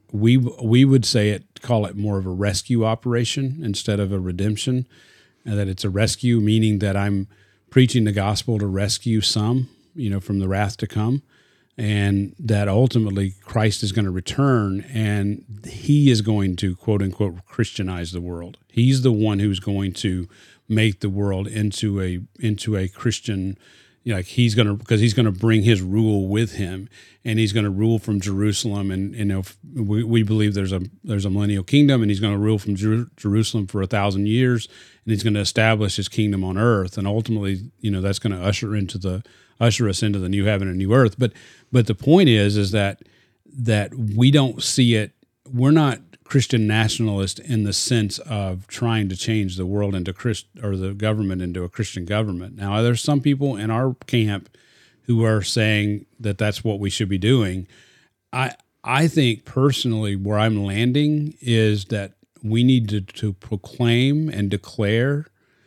would call it more of a rescue operation instead of a redemption, and that it's a rescue, meaning that I'm preaching the gospel to rescue some, from the wrath to come. and that ultimately Christ is going to return and he is going to, quote unquote, Christianize the world. He's the one who's going to make the world into a Christian, like he's going to bring his rule with him, and he's going to rule from Jerusalem. And we believe there's a millennial kingdom, and he's going to rule from Jerusalem for 1,000 years, and he's going to establish his kingdom on earth. And ultimately, that's going to usher us into the new heaven and new earth. But the point is that we don't see it. We're not Christian nationalist in the sense of trying to change the world into or the government into a Christian government. Now, there's some people in our camp who are saying that that's what we should be doing. I think personally where I'm landing is that we need to proclaim and declare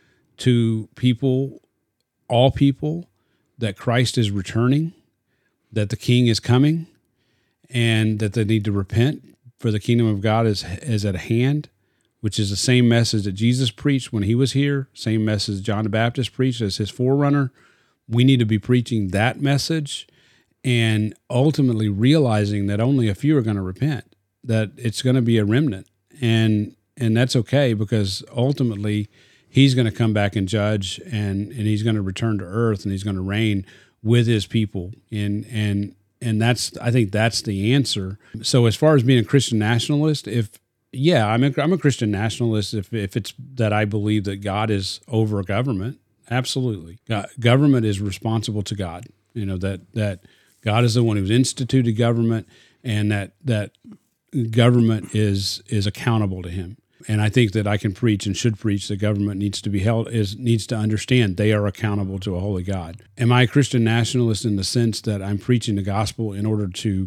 to people, all people, that Christ is returning, that the King is coming, and that they need to repent, for the kingdom of God is at hand, which is the same message that Jesus preached when he was here, same message John the Baptist preached as his forerunner. We need to be preaching that message and ultimately realizing that only a few are going to repent, that it's going to be a remnant. And that's okay, because ultimately he's going to come back and judge, and he's going to return to earth, and he's going to reign with his people. And I think that's the answer. So as far as being a Christian nationalist, I'm a Christian nationalist if it's that I believe that God is over government. Absolutely. Government is responsible to God. That God is the one who's instituted government, and that government is accountable to him. And I think that I can preach and should preach that government needs to understand they are accountable to a holy God. Am I a Christian nationalist in the sense that I'm preaching the gospel in order to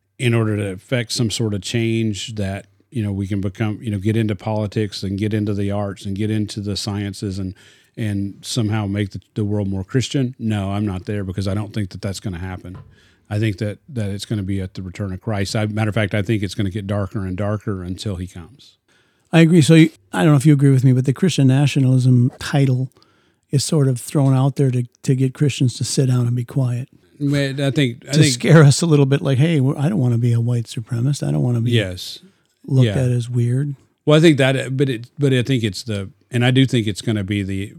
affect some sort of change that, we can become, get into politics and get into the arts and get into the sciences and somehow make the world more Christian? No, I'm not there, because I don't think that that's going to happen. I think that it's going to be at the return of Christ. Matter of fact, I think it's going to get darker and darker until he comes. I agree. So I don't know if you agree with me, but the Christian nationalism title is sort of thrown out there to get Christians to sit down and be quiet. I think scare us a little bit, like, hey, I don't want to be a white supremacist. I don't want to be looked at as weird. Well, I think that, but I think it's and I do think it's going to be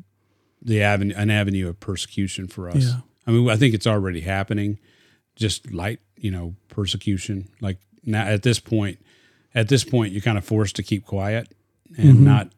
an avenue of persecution for us. Yeah. I mean, I think it's already happening, just light, persecution. Like now at this point, you're kind of forced to keep quiet and not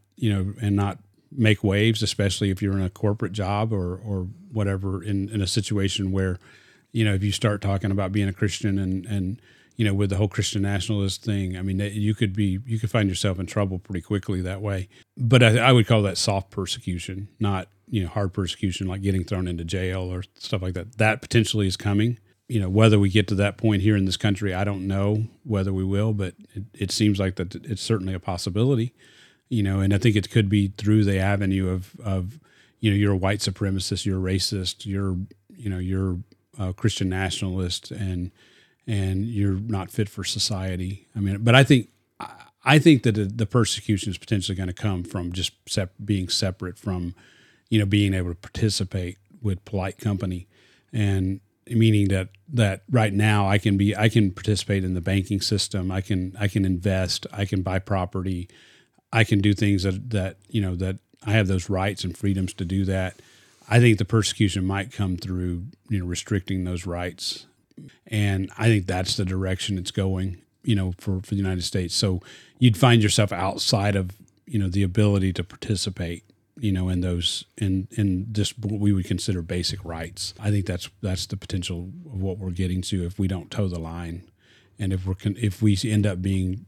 make waves, especially if you're in a corporate job or whatever, in a situation where, if you start talking about being a Christian and with the whole Christian nationalist thing, I mean, you could find yourself in trouble pretty quickly that way. But I would call that soft persecution, not, hard persecution, like getting thrown into jail or stuff like that. That potentially is coming. Whether we get to that point here in this country, I don't know whether we will, but it seems like that it's certainly a possibility, and I think it could be through the avenue of you're a white supremacist, you're a racist, you're a Christian nationalist, and you're not fit for society. I mean, but I think that the persecution is potentially going to come from just being separate from, being able to participate with polite company, and meaning that right now I can participate in the banking system. I can invest. I can buy property. I can do things that I have those rights and freedoms to do that. I think the persecution might come through restricting those rights, and I think that's the direction it's going. For the United States. So you'd find yourself outside of the ability to participate. In those in just what we would consider basic rights. I think that's the potential of what we're getting to if we don't toe the line, and if we end up being,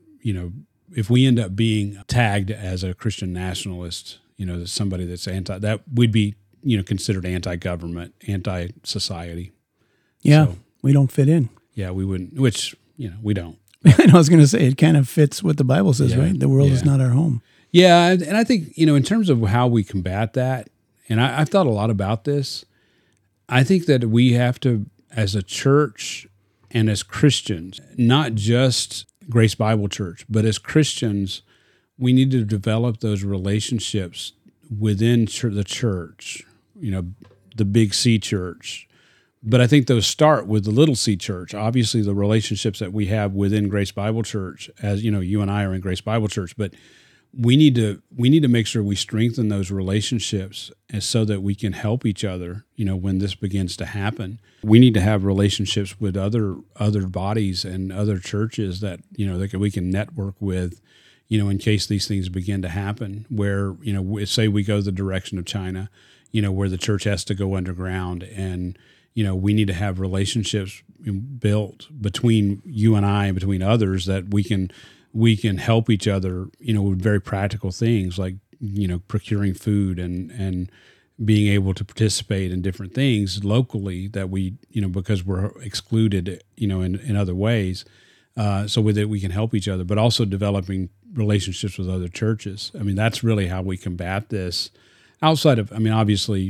if we end up being tagged as a Christian nationalist, somebody that's that would be considered anti-government, anti-society. Yeah, so, we don't fit in. Yeah, we wouldn't. Which we don't. I was going to say it kind of fits what the Bible says, right? The world is not our home. Yeah, and I think, in terms of how we combat that, and I've thought a lot about this, I think that we have to, as a church and as Christians, not just Grace Bible Church, but as Christians, we need to develop those relationships within the church, the Big C church, But I think those start with the Little C Church. Obviously, the relationships that we have within Grace Bible Church, as you know, you and I are in Grace Bible Church, but we need to make sure we strengthen those relationships so that we can help each other, when this begins to happen. We need to have relationships with other bodies and other churches that, that we can network with, in case these things begin to happen, where, say we go the direction of China, where the church has to go underground, and, we need to have relationships built between you and I and between others that we can help each other, with very practical things like, procuring food and being able to participate in different things locally that we, because we're excluded, in other ways, so with it we can help each other, but also developing relationships with other churches. I mean, that's really how we combat this outside of, obviously,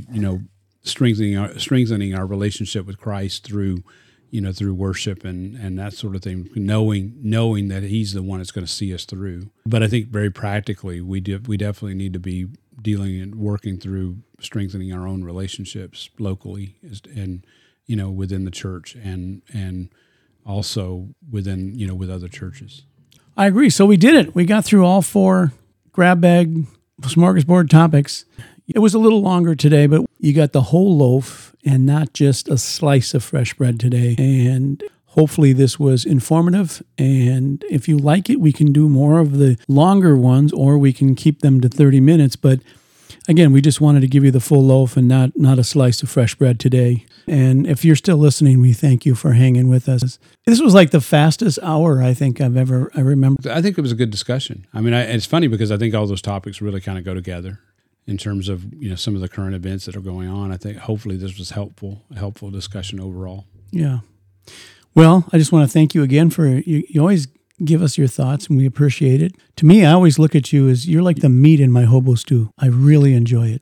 strengthening our relationship with Christ through worship and that sort of thing, knowing that He's the one that's going to see us through. But I think very practically, we definitely need to be dealing and working through strengthening our own relationships locally and within the church and also within with other churches. I agree. So we did it. We got through all 4 grab bag smorgasbord topics. It was a little longer today, but you got the whole loaf and not just a slice of fresh bread today. And hopefully this was informative. And if you like it, we can do more of the longer ones, or we can keep them to 30 minutes. But again, we just wanted to give you the full loaf and not a slice of fresh bread today. And if you're still listening, we thank you for hanging with us. This was like the fastest hour I think I remember. I think it was a good discussion. I mean, it's funny because I think all those topics really kind of go together in terms of, some of the current events that are going on. I think hopefully this was a helpful discussion overall. Yeah. Well, I just want to thank you again for, you always give us your thoughts and we appreciate it. To me, I always look at you as you're like the meat in my hobo stew. I really enjoy it.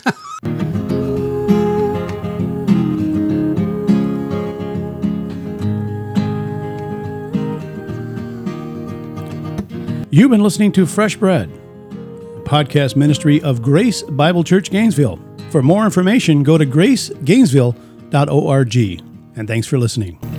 You've been listening to Fresh Bread, a podcast ministry of Grace Bible Church Gainesville. For more information, go to gracegainesville.org. And thanks for listening.